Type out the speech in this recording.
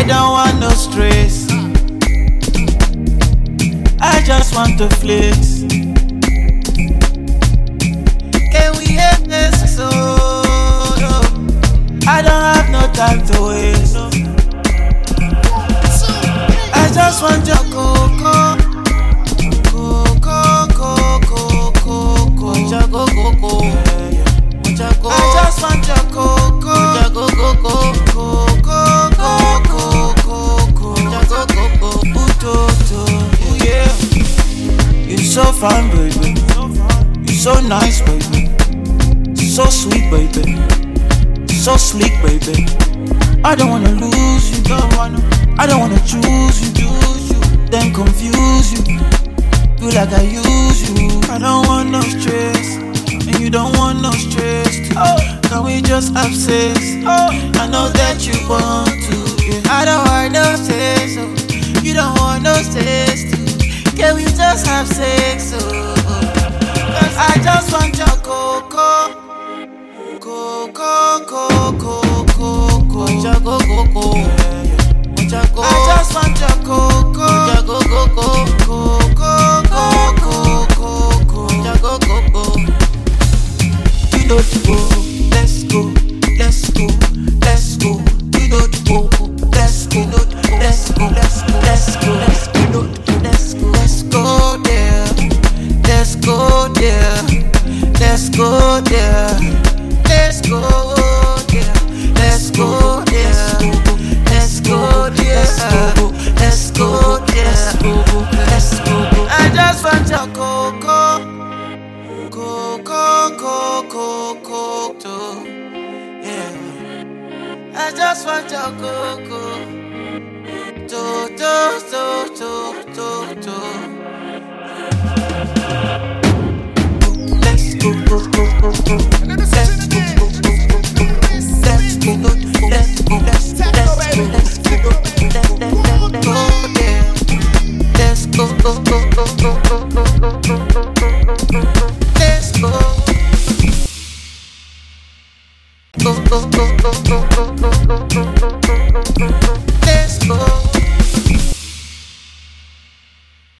don't want no stress. I just want to flex. Can we have this so? I don't have no time to waste. I just want your cocoa. I just want your cocoa. Yeah. You so fine, baby. You so nice, baby. So sweet, baby. So sleek, baby. I don't wanna lose you. I don't wanna choose you. Then confuse you. Feel like I use you. I don't want no stress. And you don't want no stress too. Can we just have sex? I know that you want to. Yeah. I don't want no sex. You don't want no sex too. Can we just have sex? I just want your cocoa. I just want your cocoa. You know the go. Let's go. You know the go. Let's go there. Let's go there. I just want your cocoa. Yeah. I just want your cocoa. Let's go.